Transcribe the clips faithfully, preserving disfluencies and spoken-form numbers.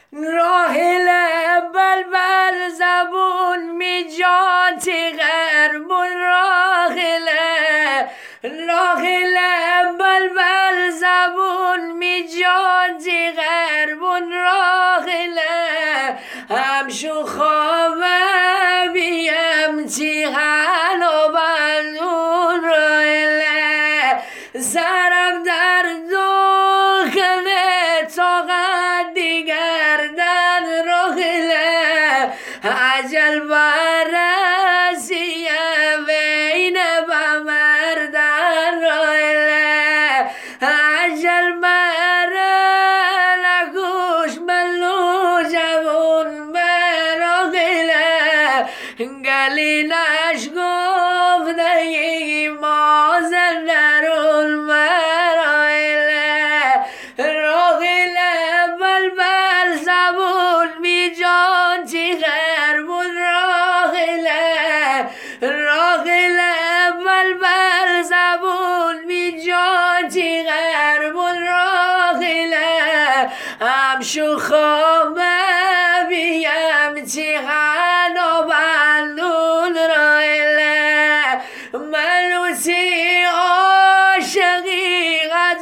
راحله بلبل زبون می جاتی غربون راحله راحله بلبل زبون می جاتی غربون راحله همشو خوابه بیم تیغن و بندون راحله سرم در دخله طاقت دیگر در راحله عجل برسیه بین بمردن راحله عجل بره نگوش بلو جوون براحله گلینش گفته ای مازن درون مراحله راحله بلبل زبون بی جان چی غربون راحله راحله بلبل زبون بی جان چی غربون راحله همشو خوابه بیم چی غن و بندون راحله ملوسی عاشقی قد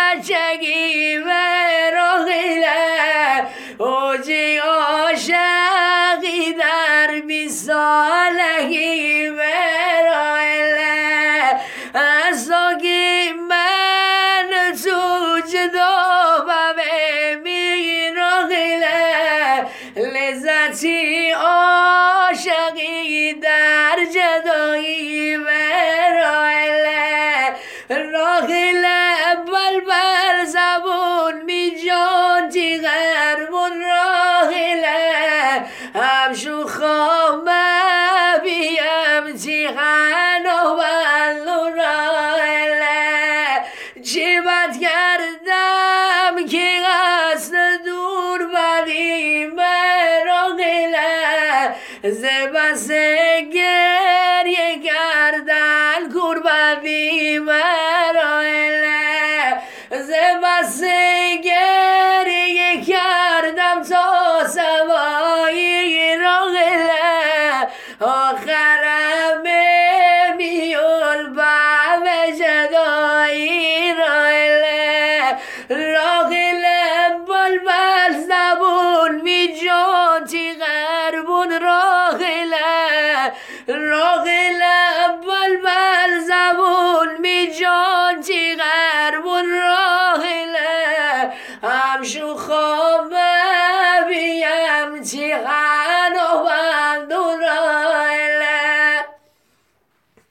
بچگی به راحله اوجی عاشقی در بی سالگی به راحله از ساگی من تو جدا بمی راحله لذتی عاشقی در جدایی به راحله راحله بلبل زبون بی جان تی غربون راحله همشو خوابه بیم تی غن و بندون راحله چی بد کردم که قصد دور بدیم به راحله زبس گریه کردن کربدی مراحله زبس گریه کردم تا سوایی راحله آخرم میول به جدایی راحله راحله بلبل زبون می جان تی غربون راحله راحله بلبل زبون می جان تی غربون راحله همشو خوابه بیم تی غن و بندون راحله